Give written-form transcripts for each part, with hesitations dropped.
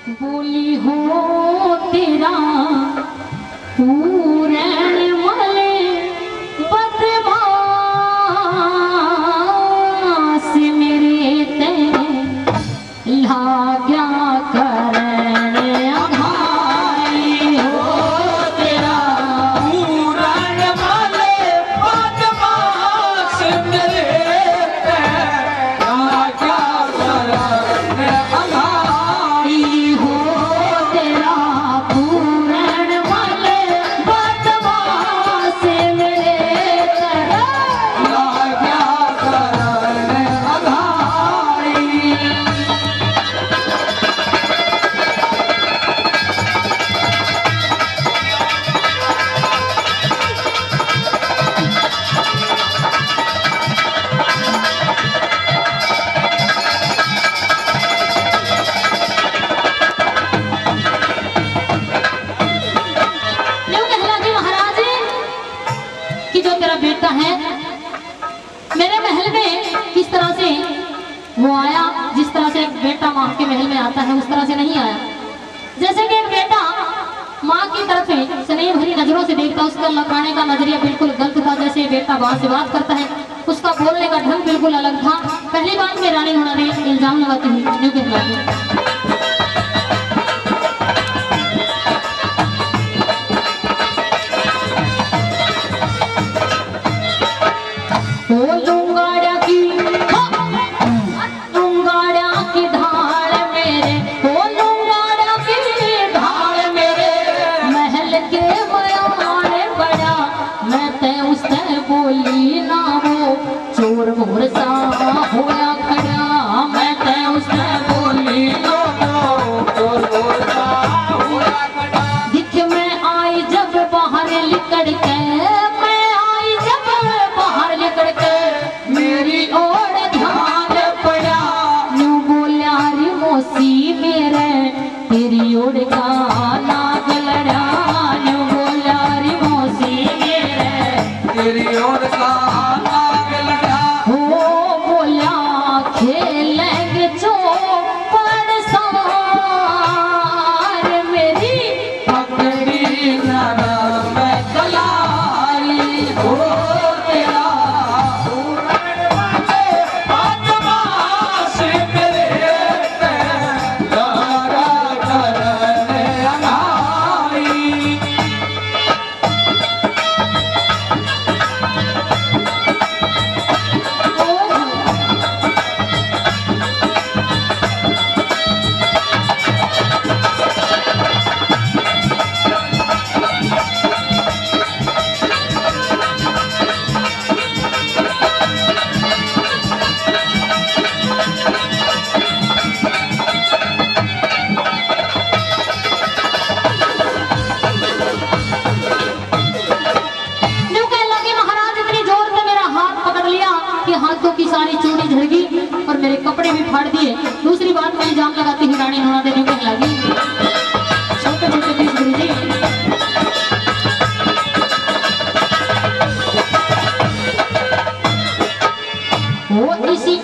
बोली हो तेरा पूरन वाले बदमाश मेरे ते लाग्या करन अघाई हो तेरा पूरन वाले बदमाश मेरे ते लाग्या करन अघाई हो तेरा पूरन वाले बदमाश मेरे ते लाग्या करन अघाई। यूं कहला कि महाराज कि जो तेरा बेटा है मेरे महल में किस तरह से वो आया, जिस तरह से एक बेटा माँ के महल में आता है उस तरह से नहीं आया। जैसे कि एक बेटा माँ की तरफ स्नेह भरी नजरों से देखता, उसका लकाने का नजरिया बिल्कुल गलत था। जैसे बेटा बात से बात करता है, उसका बोलने का ढंग बिल्कुल अलग था। पहली बात में रानी होना ने इल्जाम लगाती हुई यूं कहला लुंगाड़ा की ढाल मेरे, ओ लुंगाड़ा की ढाल मेरे महल के बयान बड़ा, मैं ते उससे बोली ना वो चोर मोर सा होया खड़ा, मैं ते उससे बोली ना दिख मैं आई जब बाहर निकल के, मैं आई जब बाहर निकल के मेरी ओर ध्यान पड़ा, यूं बोला रे मौसी मेरे तेरी ओर का नाग लड़ा, यूं बोला रे मौसी मेरे तेरी ओर का नाग लड़ा। हो बोला खेलेंगे चौपड़ सार मेरी पकड़ी नरम कलाई हो तेरा पूरन वाले बदमाश मेरे ते लाग्या करन अघाई। यूं कहने लगे महाराज इतनी जोर से मेरा हाथ पकड़ लिया कि हाथों की सारी चूड़ी झड़ गई और मेरे कपड़े भी फाड़ दिए। दूसरी बात में इल्जाम लगाती हुई रानी नूना देवी कहने लगी छोटे छोटे पीस गुरुजी वो इसी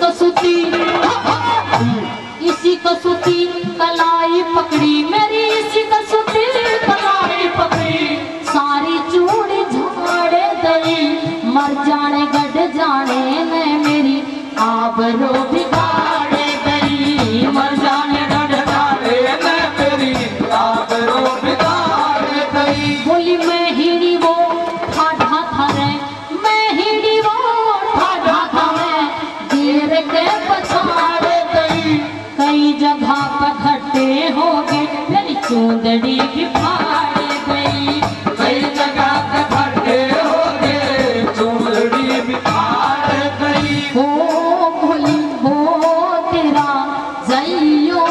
कसूती कलाई पकड़ी मेरी, इसी कसूती कलाई पकड़ी सारी चूड़ी झाड़े गई, मर जाने गड जाने में मेरी आबरो बिगाड़े गई, मर जाने गड जाने में मेरी आबरू बिगाड़ गई। बोली मैं हीड़ी वो ठाठा था रे, मैं हीड़ी वो ठाठा था रे गिर के पछाड़ गई, कई जगह पर खट्टे हो गए मेरी चूंदड़ी भी फाड़ गई, कई जगह पे खड्डे हो गए चूंदड़ी बिगाड़ गई। हो बोली हो तेरा जइयो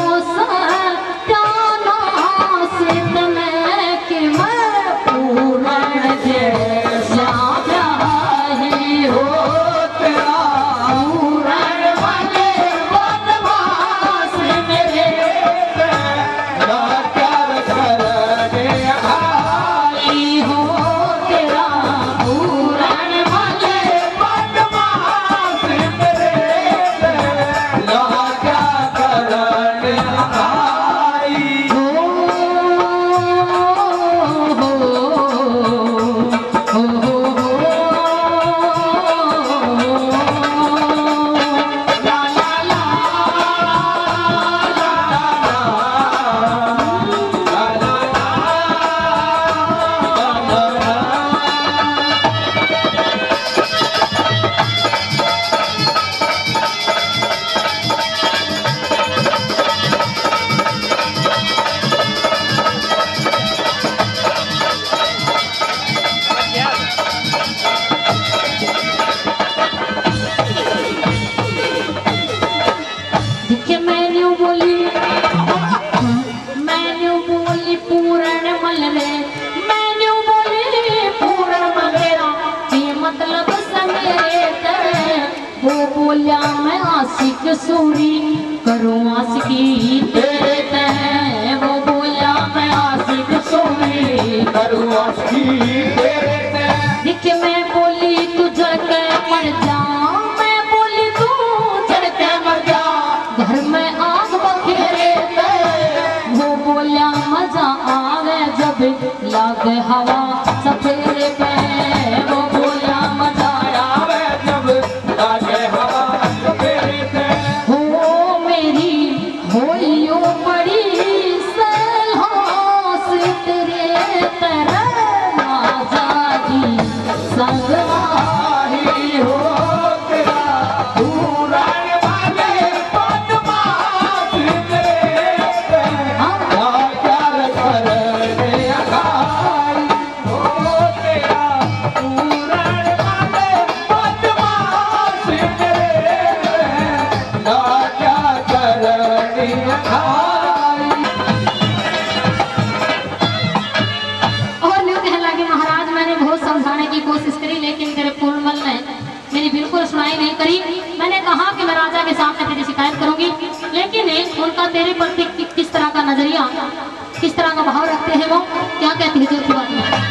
सत्यानाश तने के मैं पूरन जैसा रही हो तेरा पूरन वाले बदमाश मेरे लाग्या करन करूँ अस्थि तेरे ते देखिए मैं बोली तू जड़ के मर जा, मैं बोली तू जड़ के मर जा, घर में आग बखेरे ते, वो बोला मजा आवे जब लागे हवा सफेरे पे, वो बोला मजा आवे जब लागे हवा सफेरे पे। हो मेरी होइयो बड़ी सलहोस तेरे तरह आजादी संगवारी हो तेरा उड़ाने वाले बदमाश तेरे पे प्यार करने आए हो तेरा उड़ाने वाले बदमाश तेरे पे प्यार करने आए। और यूं कहने लगे महाराज मैंने बहुत समझाने की कोशिश करी लेकिन तेरे पूर्णमल ने मेरी बिल्कुल सुनाई नहीं करी। मैंने कहा कि मैं राजा के सामने तेरी शिकायत करूंगी, लेकिन उनका तेरे प्रति किस तरह का नजरिया, किस तरह का भाव रखते हैं, वो क्या कहती है जो बात में